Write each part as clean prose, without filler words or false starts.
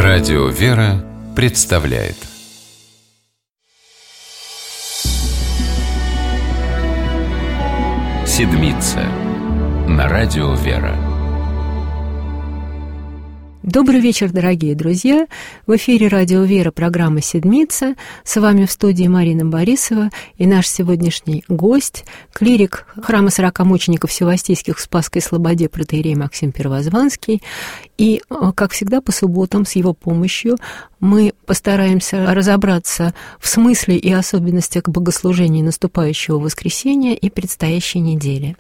Радио «Вера» представляет «Седмица» на Радио «Вера». Добрый вечер, дорогие друзья! В эфире Радио «Вера» программа «Седмица». С вами в студии Марина Борисова и наш сегодняшний гость, клирик храма 40 мучеников Севастийских в Спасской Слободе протоиерей Максим Первозванский. И, как всегда, по субботам с его помощью мы постараемся разобраться в смысле и особенностях богослужения наступающего воскресенья и предстоящей недели.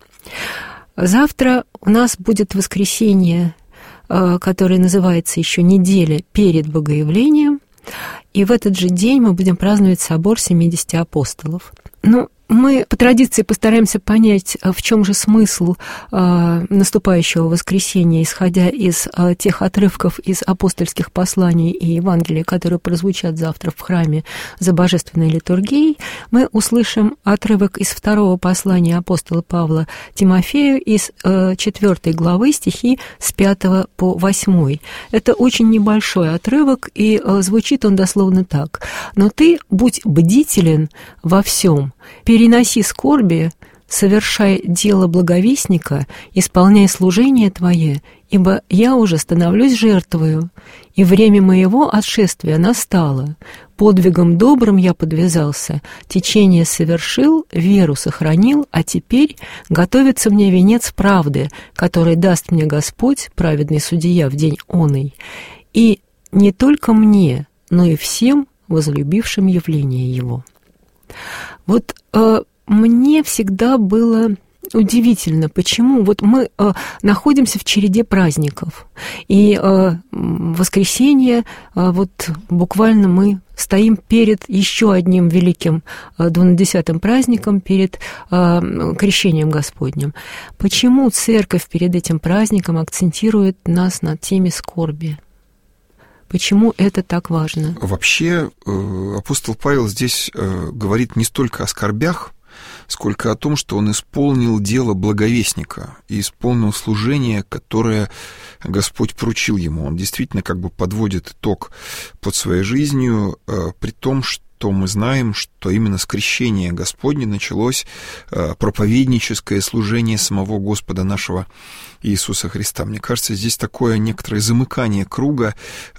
Завтра у нас будет воскресенье, который называется еще «Неделя перед Богоявлением», и в этот же день мы будем праздновать собор 70 апостолов. Мы по традиции постараемся понять, в чем же смысл наступающего воскресенья, исходя из тех отрывков из апостольских посланий и Евангелий, которые прозвучат завтра в храме за божественной литургией. Мы услышим отрывок из второго послания апостола Павла Тимофею из 4 главы, стихи с 5 по 8. Это очень небольшой отрывок, и звучит он дословно так: «Но ты будь бдителен во всем, переноси скорби, совершай дело благовестника, исполняй служение твое, ибо я уже становлюсь жертвою, и время моего отшествия настало. Подвигом добрым я подвязался, течение совершил, веру сохранил, а теперь готовится мне венец правды, который даст мне Господь, праведный судья, в день оный. И не только мне, но и всем возлюбившим явление его». Вот мне всегда было удивительно, почему вот мы находимся в череде праздников, и воскресенье, вот буквально мы стоим перед еще одним великим 12-м праздником, перед крещением Господним. Почему Церковь перед этим праздником акцентирует нас на теме скорби? Почему это так важно? Вообще, апостол Павел здесь говорит не столько о скорбях, сколько о том, что он исполнил дело благовестника и исполнил служение, которое Господь поручил ему. Он действительно как бы подводит итог под своей жизнью, при том, что мы знаем, что именно с крещения Господня началось проповедническое служение самого Господа нашего Иисуса Христа. Мне кажется, здесь такое некоторое замыкание круга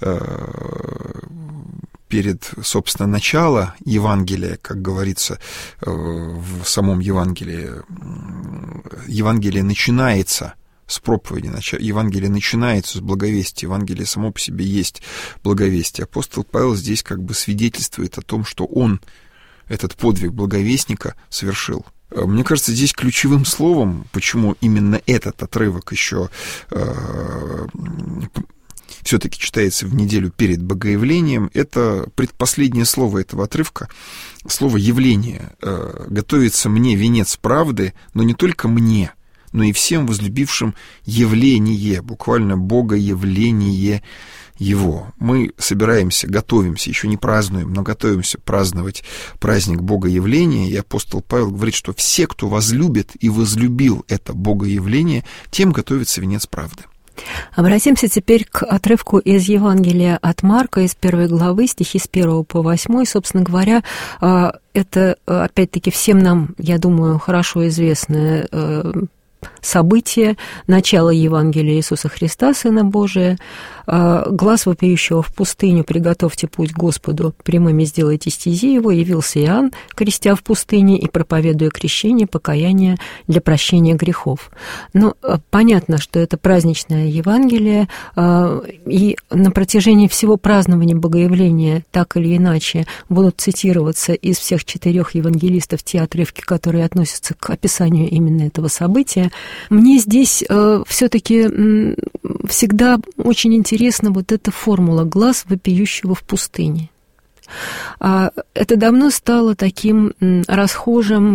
перед, собственно, начало Евангелия, как говорится в самом Евангелии. Евангелие начинается с проповеди, Евангелие начинается с благовестия, Евангелие само по себе есть благовестие. Апостол Павел здесь как бы свидетельствует о том, что он этот подвиг благовестника совершил. Мне кажется, здесь ключевым словом, почему именно этот отрывок еще все-таки читается в неделю перед Богоявлением, это предпоследнее слово этого отрывка, слово «явление». «Готовится мне венец правды, но не только мне, но и всем возлюбившим явление», буквально Богоявление Его. Мы собираемся, готовимся, еще не празднуем, но готовимся праздновать праздник Богоявления, и апостол Павел говорит, что все, кто возлюбит и возлюбил это Богоявление, тем готовится венец правды. Обратимся теперь к отрывку из Евангелия от Марка, из 1 главы, стихи с 1 по 8. Собственно говоря, это, опять-таки, всем нам, я думаю, хорошо известное событие, начало Евангелия Иисуса Христа, Сына Божия. «Глас вопиющего в пустыню, приготовьте путь Господу, прямыми сделайте стези его. Явился Иоанн, крестя в пустыне и проповедуя крещение, покаяние для прощения грехов». Но понятно, что это праздничное Евангелие, и на протяжении всего празднования Богоявления так или иначе будут цитироваться из всех 4 евангелистов те отрывки, которые относятся к описанию именно этого события. Мне здесь все-таки всегда очень интересна вот эта формула «глас вопиющего в пустыне». Это давно стало таким расхожей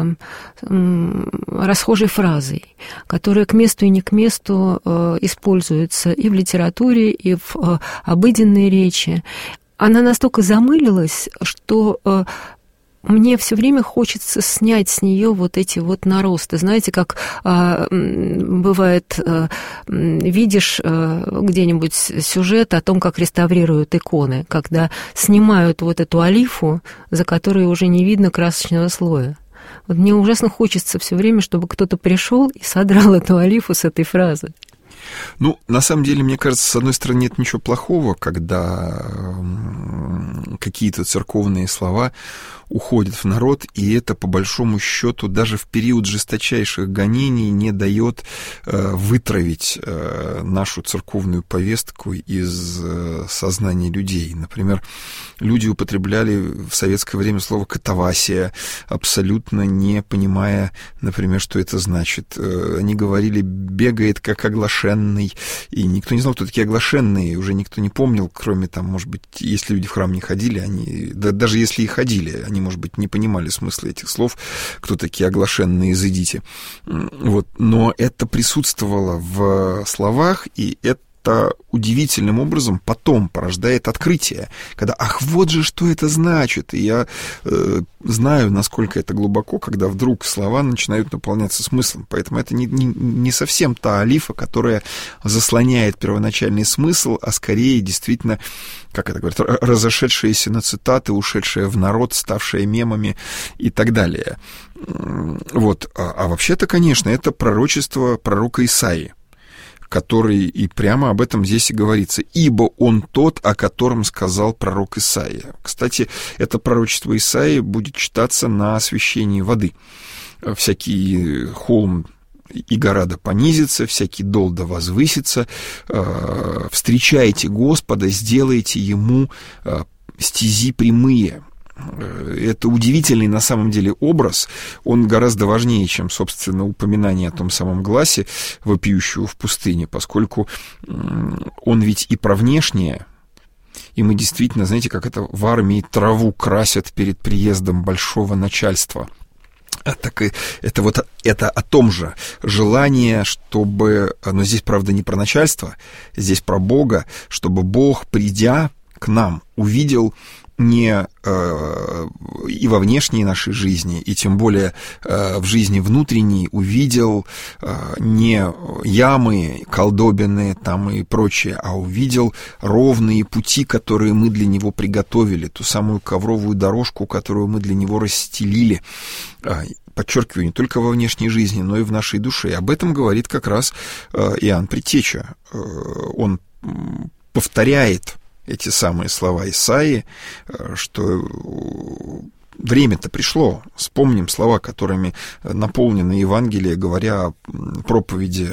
фразой, которая к месту и не к месту используется и в литературе, и в обыденной речи. Она настолько замылилась, что мне все время хочется снять с нее вот эти вот наросты. Знаете, как бывает, видишь где-нибудь сюжет о том, как реставрируют иконы, когда снимают вот эту олифу, за которой уже не видно красочного слоя. Вот мне ужасно хочется все время, чтобы кто-то пришел и содрал эту олифу с этой фразы. Ну, на самом деле, мне кажется, с одной стороны, нет ничего плохого, когда какие-то церковные слова уходят в народ, и это, по большому счету, даже в период жесточайших гонений не дает вытравить нашу церковную повестку из сознания людей. Например, люди употребляли в советское время слово «катавасия», абсолютно не понимая, например, что это значит. Они говорили «бегает как оглашенный», и никто не знал, кто такие оглашенные, уже никто не помнил, кроме, там, может быть, если люди в храм не ходили, они, да, даже если и ходили, они, может быть, не понимали смысла этих слов, кто такие оглашенные, изыдите. Вот. Но это присутствовало в словах, и это удивительным образом потом порождает открытие, когда, ах, вот же что это значит, и я знаю, насколько это глубоко, когда вдруг слова начинают наполняться смыслом, поэтому это не совсем та олифа, которая заслоняет первоначальный смысл, а скорее действительно, как это говорят, разошедшиеся на цитаты, ушедшие в народ, ставшие мемами и так далее. Вот. А вообще-то, конечно, это пророчество пророка Исаии, который и прямо об этом здесь и говорится. «Ибо он тот, о котором сказал пророк Исаия». Кстати, это пророчество Исаии будет читаться на освящении воды. Всякий холм и гора да понизится, всякий дол да возвысится. Встречайте Господа, сделайте ему стези прямые. Это удивительный на самом деле образ, он гораздо важнее, чем, собственно, упоминание о том самом гласе, вопиющего в пустыне, поскольку он ведь и про внешнее, и мы действительно, знаете, как это в армии траву красят перед приездом большого начальства. Так это о том же. Желание, чтобы... Но здесь, правда, не про начальство, здесь про Бога, чтобы Бог, придя к нам, увидел не и во внешней нашей жизни, и тем более в жизни внутренней, увидел не ямы, колдобины там и прочее, а увидел ровные пути, которые мы для него приготовили, ту самую ковровую дорожку, которую мы для него расстелили. Подчеркиваю, не только во внешней жизни, но и в нашей душе. И об этом говорит как раз Иоанн Предтеча. Он повторяет эти самые слова Исаии, что время-то пришло. Вспомним слова, которыми наполнено Евангелие, говоря о проповеди,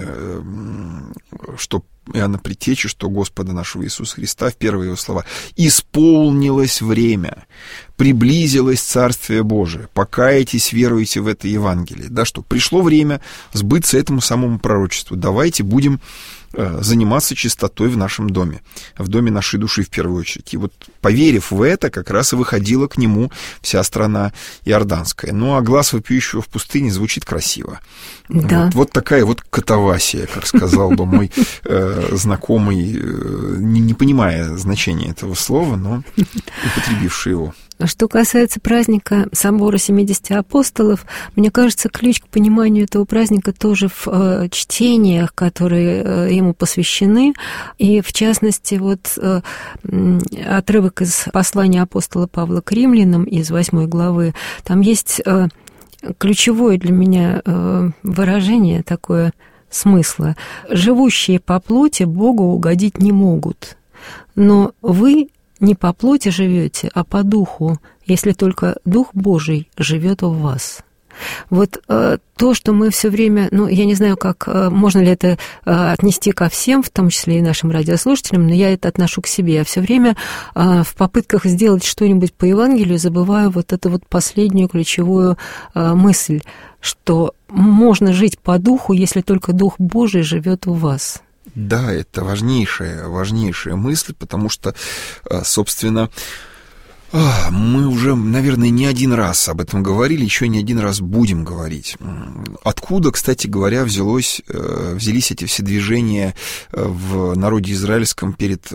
что Иоанна Предтечи, что Господа нашего Иисуса Христа, в первые его слова: «Исполнилось время, приблизилось Царствие Божие, покайтесь, веруйте в это Евангелие». Да, что пришло время сбыться этому самому пророчеству. Давайте будем заниматься чистотой в нашем доме, в доме нашей души в первую очередь. И вот, поверив в это, как раз и выходила к нему вся страна иорданская. Ну, а глаз вопиющего в пустыне звучит красиво. Да. Вот такая вот катавасия, как сказал бы мой знакомый, не понимая значения этого слова, но употребивший его. Что касается праздника Собора 70 апостолов, мне кажется, ключ к пониманию этого праздника тоже в чтениях, которые ему посвящены. И, в частности, вот отрывок из послания апостола Павла к римлянам из 8 главы. Там есть ключевое для меня выражение такое смысла. «Живущие по плоти Богу угодить не могут, но вы не по плоти живете, а по духу, если только Дух Божий живет в вас». Вот то, что мы все время, ну, я не знаю, как можно ли это отнести ко всем, в том числе и нашим радиослушателям, но я это отношу к себе. Я все время в попытках сделать что-нибудь по Евангелию забываю вот эту вот последнюю ключевую мысль, что можно жить по духу, если только Дух Божий живет в вас. Да, это важнейшая мысль, потому что, собственно, Мы уже, наверное, не один раз об этом говорили, еще не один раз будем говорить. Откуда, кстати говоря, взялись эти все движения в народе израильском перед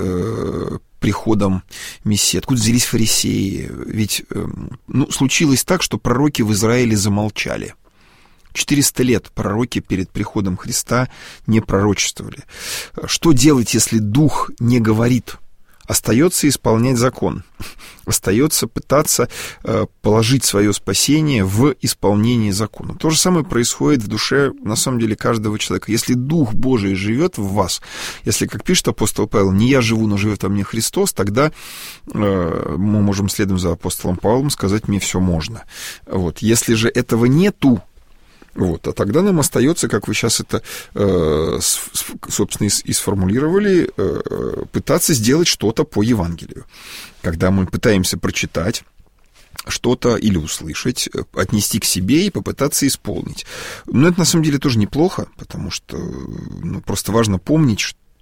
приходом Мессии? Откуда взялись фарисеи? Ведь случилось так, что пророки в Израиле замолчали. 400 лет пророки перед приходом Христа не пророчествовали. Что делать, если Дух не говорит? Остается исполнять закон. Остается пытаться положить свое спасение в исполнении закона. То же самое происходит в душе, на самом деле, каждого человека. Если Дух Божий живет в вас, если, как пишет апостол Павел, не я живу, но живет во мне Христос, тогда мы можем, следом за апостолом Павлом, сказать: мне все можно. Вот. Если же этого нету, а тогда нам остается, как вы сейчас это, собственно, и сформулировали, пытаться сделать что-то по Евангелию. Когда мы пытаемся прочитать что-то или услышать, отнести к себе и попытаться исполнить. Но это, на самом деле, тоже неплохо, потому что просто важно помнить,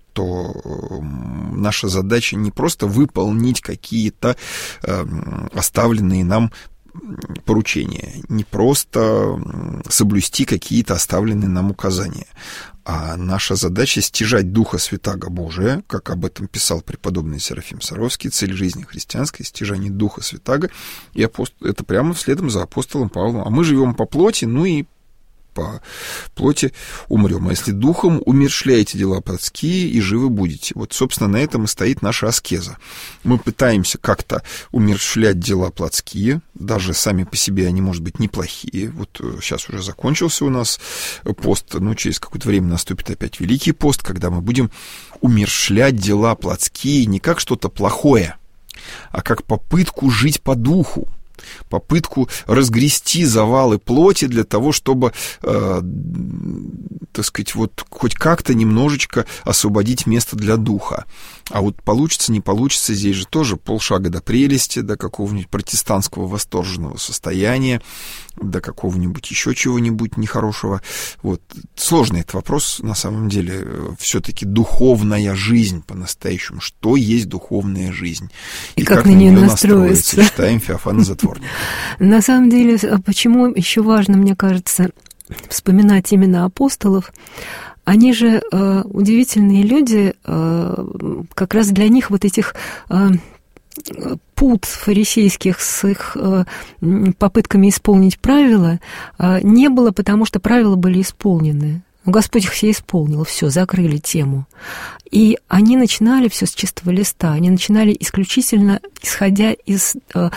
что наша задача не просто выполнить какие-то оставленные нам поручения, не просто соблюсти какие-то оставленные нам указания, а наша задача стяжать Духа Святаго Божия, как об этом писал преподобный Серафим Саровский, цель жизни христианской, стяжание Духа Святаго, и это прямо следом за апостолом Павлом. А мы живем по плоти, и по плоти умрем. А если духом, умерщвляете дела плотские, и живы будете. Вот, собственно, на этом и стоит наша аскеза. Мы пытаемся как-то умерщвлять дела плотские, даже сами по себе они, может быть, неплохие. Вот сейчас уже закончился у нас пост, через какое-то время наступит опять Великий пост, когда мы будем умерщвлять дела плотские не как что-то плохое, а как попытку жить по духу, попытку разгрести завалы плоти для того, чтобы, хоть как-то немножечко освободить место для духа. А вот получится, не получится, здесь же тоже полшага до прелести, до какого-нибудь протестантского восторженного состояния, до какого-нибудь еще чего-нибудь нехорошего. Сложный этот вопрос, на самом деле, все-таки духовная жизнь по-настоящему. Что есть духовная жизнь? И как на нее настроиться? Читаем Феофана Затворника. На самом деле, почему еще важно, мне кажется, вспоминать именно апостолов? Они же удивительные люди, как раз для них этих пут фарисейских с их попытками исполнить правила не было, потому что правила были исполнены. Господь их все исполнил, все, закрыли тему. И они начинали все с чистого листа, они начинали исключительно исходя из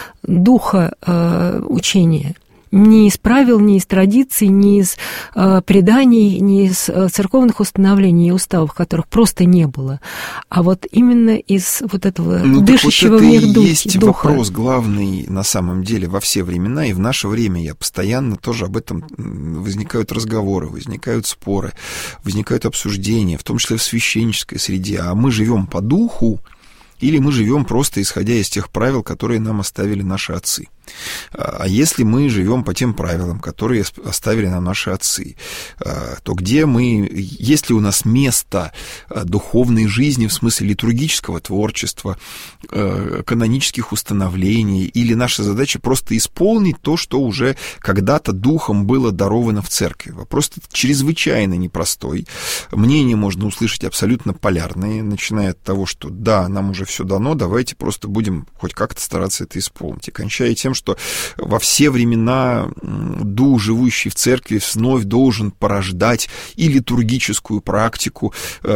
духа учения. Ни из правил, ни из традиций, ни из преданий, ни из церковных установлений и уставов, которых просто не было. А именно из этого дышащего в них духа. Есть вопрос главный на самом деле во все времена, и в наше время я постоянно тоже об этом возникают разговоры, возникают споры, возникают обсуждения, в том числе в священнической среде. А мы живем по духу, или мы живем просто исходя из тех правил, которые нам оставили наши отцы? А если мы живем по тем правилам, которые оставили нам наши отцы, то есть ли у нас место духовной жизни в смысле литургического творчества, канонических установлений, или наша задача просто исполнить то, что уже когда-то духом было даровано в церкви? Вопрос чрезвычайно непростой. Мнения можно услышать абсолютно полярные, начиная от того, что да, нам уже все дано, давайте просто будем хоть как-то стараться это исполнить, и кончая тем, что во все времена дух, живущий в церкви, вновь должен порождать и литургическую практику,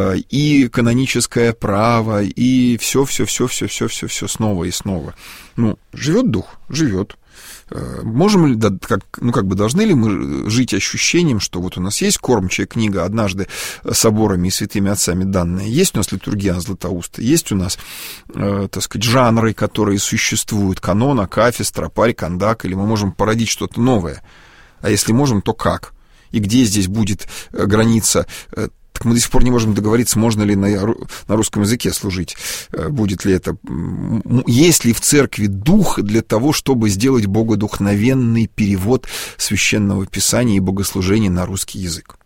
и каноническое право, и все снова и снова. Живет дух, живет. Можем ли, должны ли мы жить ощущением, что у нас есть кормчая книга, однажды соборами и святыми отцами данная, есть у нас литургия Златоуста, есть у нас, жанры, которые существуют, канон, акафист, тропарь, кондак, или мы можем породить что-то новое? А если можем, то как? И где здесь будет граница? Так мы до сих пор не можем договориться, можно ли на русском языке служить, будет ли это... Есть ли в церкви дух для того, чтобы сделать богодухновенный перевод священного писания и богослужения на русский язык?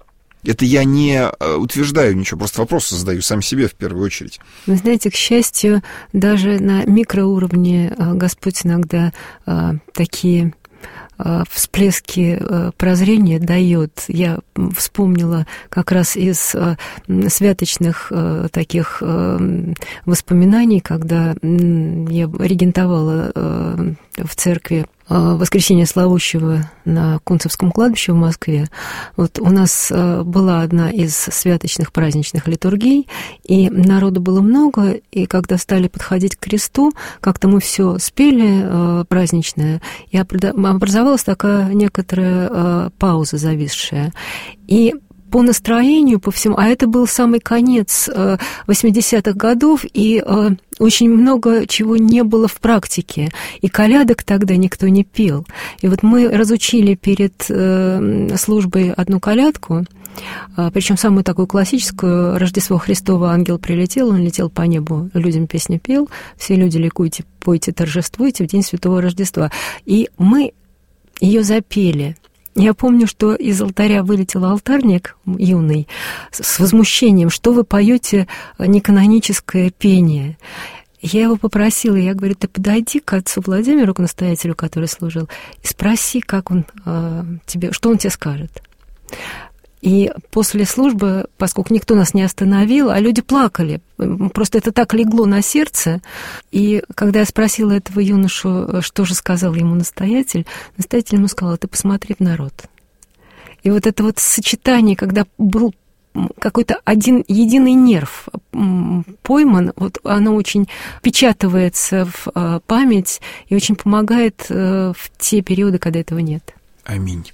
Это я не утверждаю ничего, просто вопросы задаю сам себе в первую очередь. Вы знаете, к счастью, даже на микроуровне Господь иногда такие всплески прозрения дает. Я вспомнила как раз из святочных таких воспоминаний, когда я регентовала в церкви Воскресения Славущего на Кунцевском кладбище в Москве. Вот у нас была одна из святочных праздничных литургий, и народу было много, и когда стали подходить к кресту, как-то мы все спели праздничное, и образовалась такая некоторая пауза зависшая. И по настроению, по всему, а это был самый конец 80-х годов, и очень много чего не было в практике, и колядок тогда никто не пел. И вот мы разучили перед службой одну колядку, причем самую такую классическую: «Рождество Христово, ангел прилетел, он летел по небу, людям песню пел, все люди ликуйте, пойте, торжествуйте в день Святого Рождества». И мы ее запели. Я помню, что из алтаря вылетел алтарник юный с возмущением: что вы поете неканоническое пение. Я его попросила, я говорю: ты подойди к отцу Владимиру, к настоятелю, который служил, и спроси, как он тебе, что он тебе скажет. И после службы, поскольку никто нас не остановил, а люди плакали, просто это так легло на сердце. И когда я спросила этого юношу, что же сказал ему настоятель ему сказал: ты посмотри в народ. И вот это вот сочетание, когда был какой-то один единый нерв пойман, вот оно очень впечатывается в память и очень помогает в те периоды, когда этого нет. Аминь.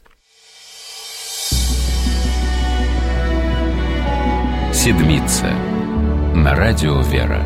Седмица на радио «Вера».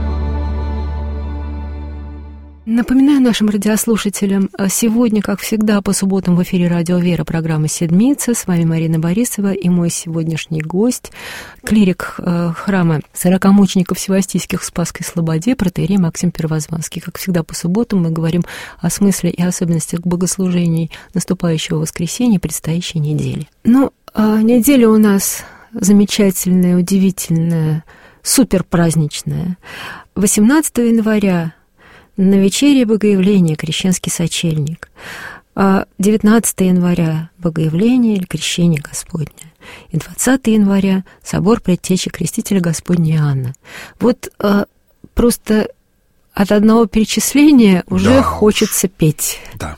Напоминаю нашим радиослушателям, сегодня, как всегда, по субботам в эфире радио «Вера» программа «Седмица». С вами Марина Борисова и мой сегодняшний гость, клирик храма Сорокомучеников Севастийских в Спасской Слободе, протоиерей Максим Первозванский. Как всегда, по субботам мы говорим о смысле и особенностях богослужений наступающего воскресенья, предстоящей недели. Неделя у нас замечательная, удивительная, суперпраздничная. 18 января на вечере Богоявления крещенский сочельник. 19 января Богоявление или Крещение Господне. И 20 января собор Предтечи Крестителя Господня Иоанна. Вот просто от одного перечисления уже хочется петь. Да.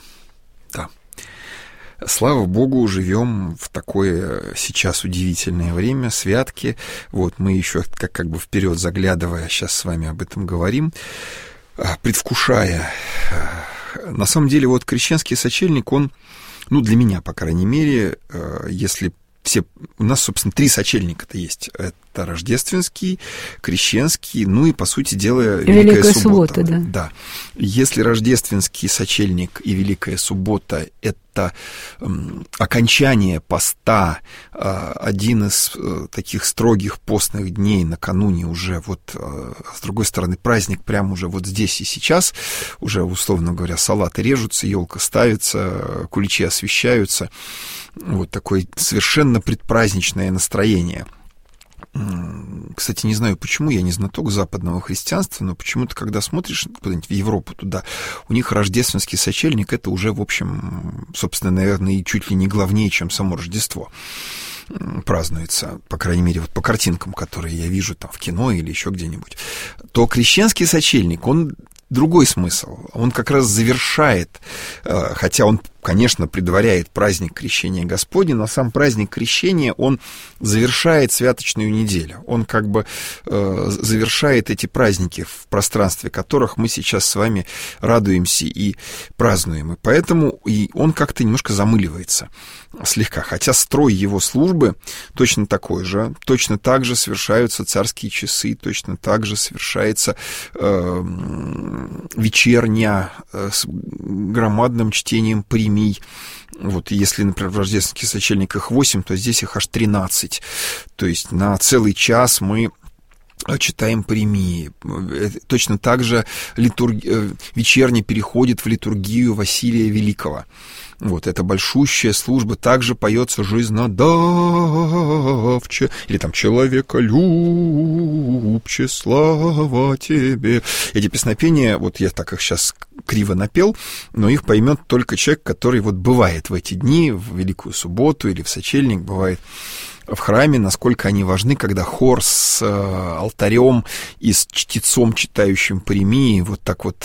Слава Богу, живем в такое сейчас удивительное время, святки. Вот мы еще как бы вперед заглядывая, сейчас с вами об этом говорим, предвкушая. На самом деле, вот крещенский сочельник, он, для меня, по крайней мере, если у нас, собственно, 3 сочельника-то есть. Это рождественский, крещенский, и, по сути дела, Великая суббота. Да. Если рождественский сочельник и Великая суббота — это окончание поста, один из таких строгих постных дней накануне уже, с другой стороны, праздник прямо уже вот здесь и сейчас, уже, условно говоря, салаты режутся, елка ставится, куличи освещаются, вот такое совершенно предпраздничное настроение. Кстати, не знаю почему, я не знаток западного христианства, но почему-то, когда смотришь куда-нибудь в Европу туда, у них рождественский сочельник — это уже, в общем, собственно, наверное, и чуть ли не главнее, чем само Рождество празднуется, по крайней мере, по картинкам, которые я вижу там в кино или еще где-нибудь. То крещенский сочельник, он другой смысл. Он как раз завершает, хотя он, конечно, предваряет праздник Крещения Господня, но сам праздник Крещения, он завершает святочную неделю. Он как бы завершает эти праздники, в пространстве которых мы сейчас с вами радуемся и празднуем. И поэтому он как-то немножко замыливается слегка. Хотя строй его службы точно такой же. Точно так же совершаются царские часы, точно так же совершается вечерня с громадным чтением премий. Вот если, например, в рождественских сочельниках 8, то здесь их аж 13. То есть на целый час мы читаем премии. Точно так же вечерне переходит в литургию Василия Великого. Вот, это большущая служба. Также поется «Жизнодавче» или там «Человеколюбче, слава тебе». Эти песнопения, вот я так их сейчас криво напел, но их поймет только человек, который вот бывает в эти дни, в Великую Субботу или в Сочельник, бывает в храме, насколько они важны, когда хор с алтарем и с чтецом, читающим премии, вот так вот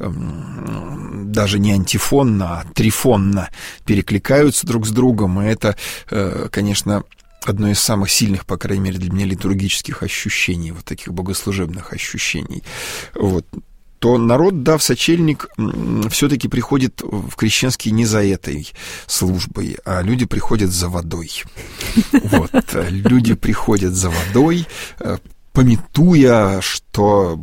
даже не антифонно, а трифонно перекликаются друг с другом, и это, конечно, одно из самых сильных, по крайней мере, для меня литургических ощущений, вот таких богослужебных ощущений. Вот. То народ, да, в сочельник все-таки приходит в крещенский не за этой службой, а люди приходят за водой. Вот, люди приходят за водой, памятуя, что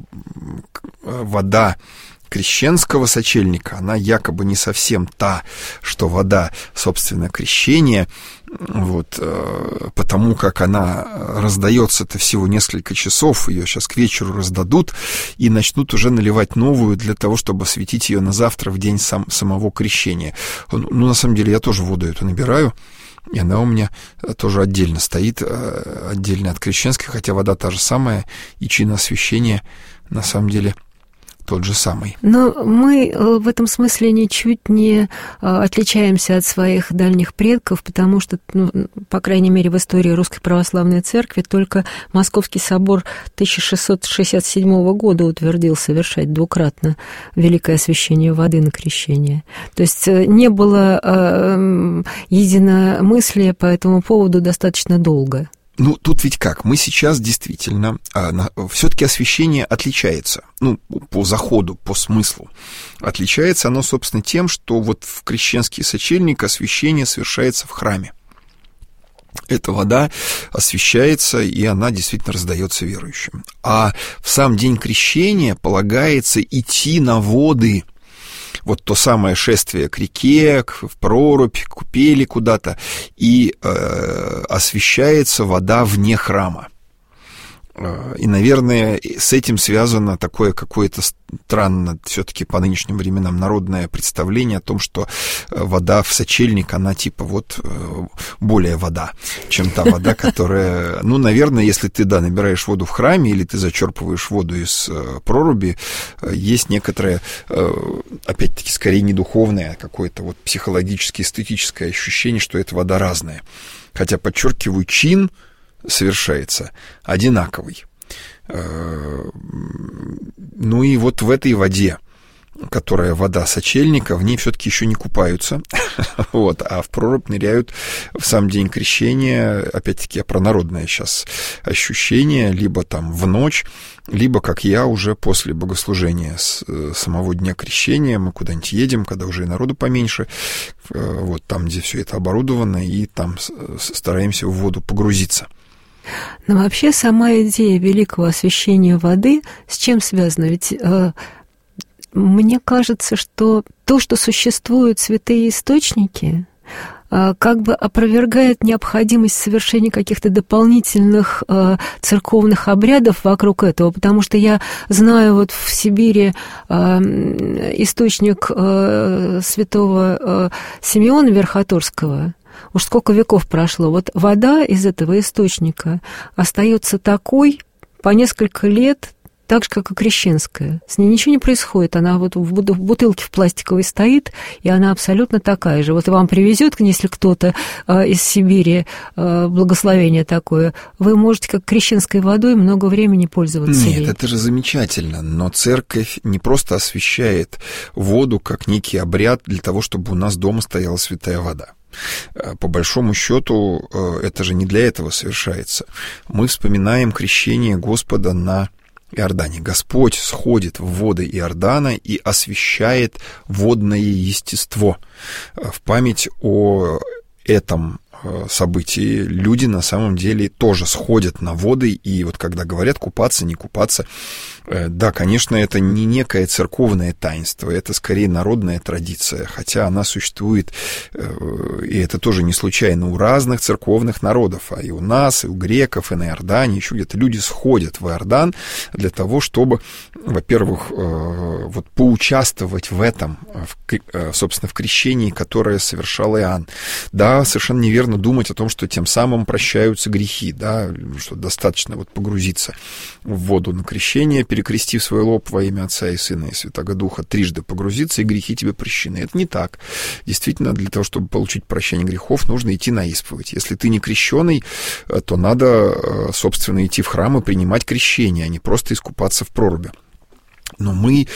вода крещенского сочельника, она якобы не совсем та, что вода, собственно, крещения, вот, потому как она раздается-то всего несколько часов, ее сейчас к вечеру раздадут и начнут уже наливать новую для того, чтобы осветить ее на завтра, в день самого крещения. Ну, на самом деле, я тоже воду эту набираю, и она у меня тоже отдельно стоит, отдельно от крещенской, хотя вода та же самая, и чин освящения, на самом деле, тот же самый. Но мы в этом смысле ничуть не отличаемся от своих дальних предков, потому что, ну, по крайней мере, в истории Русской Православной Церкви только Московский собор 1667 года утвердил совершать двукратно великое освящение воды на крещение. То есть не было единомыслия по этому поводу достаточно долго. Ну, тут ведь как? Мы сейчас действительно... все-таки освящение отличается. Ну, по заходу, по смыслу. Отличается оно, собственно, тем, что вот в крещенский сочельник освящение совершается в храме. Эта вода освящается, и она действительно раздается верующим. А в сам день крещения полагается идти на воды. Вот то самое шествие к реке, в прорубь, к купели куда-то, и освящается вода вне храма. И, наверное, с этим связано такое какое-то странно, все-таки по нынешним временам, народное представление о том, что вода в сочельник, она типа вот более вода, чем та вода, которая... Ну, наверное, если ты, да, набираешь воду в храме или ты зачерпываешь воду из проруби, есть некоторое, опять-таки, скорее не духовное, а какое-то вот психологическое, эстетическое ощущение, что эта вода разная. Хотя, подчеркиваю, чин совершается одинаковый. Ну и вот в этой воде, которая вода сочельника, в ней все-таки еще не купаются, вот, а в прорубь ныряют в сам день крещения, опять-таки, про народное сейчас ощущение, либо там в ночь, либо, как я, уже после богослужения самого дня крещения, мы куда-нибудь едем, когда уже и народу поменьше, вот там, где все это оборудовано, и там стараемся в воду погрузиться. Но вообще сама идея великого освящения воды с чем связана? Ведь мне кажется, что то, что существуют святые источники, как бы опровергает необходимость совершения каких-то дополнительных церковных обрядов вокруг этого, потому что я знаю вот в Сибири источник святого Симеона Верхоторского. Уж сколько веков прошло. Вот вода из этого источника остается такой по несколько лет, так же, как и крещенская. С ней ничего не происходит. Она вот в бутылке в пластиковой стоит, и она абсолютно такая же. Вот вам привезет, если кто-то из Сибири благословение такое, вы можете как крещенской водой много времени пользоваться. Нет, ей. Это же замечательно. Но церковь не просто освящает воду как некий обряд для того, чтобы у нас дома стояла святая вода. По большому счету, это же не для этого совершается. Мы вспоминаем крещение Господа на Иордане. Господь сходит в воды Иордана и освящает водное естество в память о этом событии люди на самом деле тоже сходят на воды, и вот когда говорят купаться, не купаться, да, конечно, это не некое церковное таинство, это скорее народная традиция, хотя она существует, и это тоже не случайно, у разных церковных народов, а и у нас, и у греков, и на Иордане, еще где-то люди сходят в Иордан для того, чтобы, во-первых, вот поучаствовать в этом, собственно, в крещении, которое совершал Иоанн. Да, совершенно неверно думать о том, что тем самым прощаются грехи, да, что достаточно вот погрузиться в воду на крещение, перекрестив свой лоб во имя Отца и Сына и Святаго Духа, трижды погрузиться, и грехи тебе прощены. Это не так. Действительно, для того, чтобы получить прощение грехов, нужно идти на исповедь. Если ты не крещеный, то надо, собственно, идти в храм и принимать крещение, а не просто искупаться в проруби. Но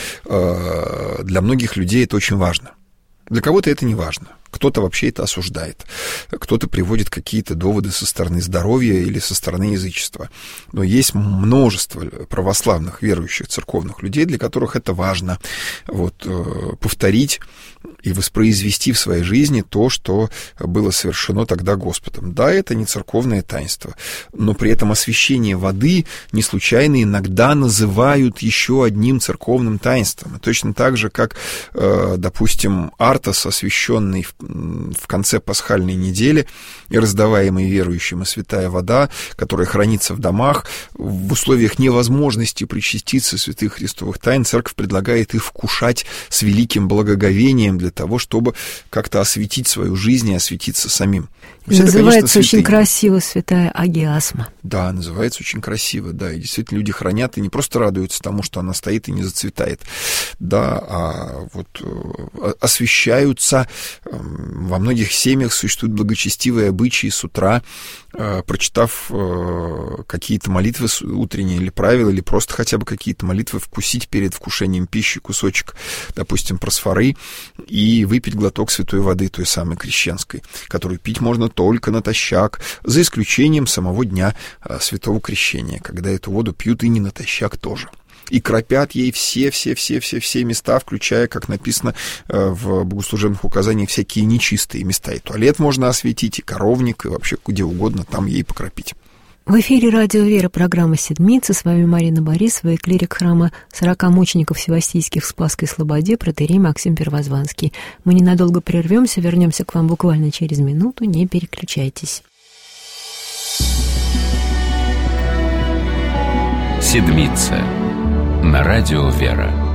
для многих людей это очень важно. Для кого-то это не важно. Кто-то вообще это осуждает, кто-то приводит какие-то доводы со стороны здоровья или со стороны язычества. Но есть множество православных верующих церковных людей, для которых это важно повторить и воспроизвести в своей жизни то, что было совершено тогда Господом. Да, это не церковное таинство, но при этом освящение воды не случайно иногда называют еще одним церковным таинством. И точно так же, как, допустим, Артос, освященный в конце пасхальной недели и раздаваемая верующим и святая вода, которая хранится в домах, в условиях невозможности причаститься святых христовых тайн, церковь предлагает их вкушать с великим благоговением для того, чтобы как-то осветить свою жизнь и осветиться самим. Называется очень красиво святая агиасма. Да, называется очень красиво, да, и действительно люди хранят и не просто радуются тому, что она стоит и не зацветает, да, а освящаются. Во многих семьях существуют благочестивые обычаи с утра, прочитав какие-то молитвы утренние или правила, или просто хотя бы какие-то молитвы, вкусить перед вкушением пищи кусочек, допустим, просфоры, и выпить глоток святой воды, той самой крещенской, которую пить можно только натощак, за исключением самого дня святого крещения, когда эту воду пьют и не натощак тоже. И кропят ей все места, включая, как написано в богослужебных указаниях, всякие нечистые места. И туалет можно осветить, и коровник, и вообще где угодно там ей покропить. В эфире «Радио Вера», программа «Седмица». С вами Марина Борисова и клирик храма 40 мучеников Севастийских в Спасской Слободе протоиерей Максим Первозванский. Мы ненадолго прервемся, вернемся к вам буквально через минуту. Не переключайтесь. «Седмица» на радио «Вера».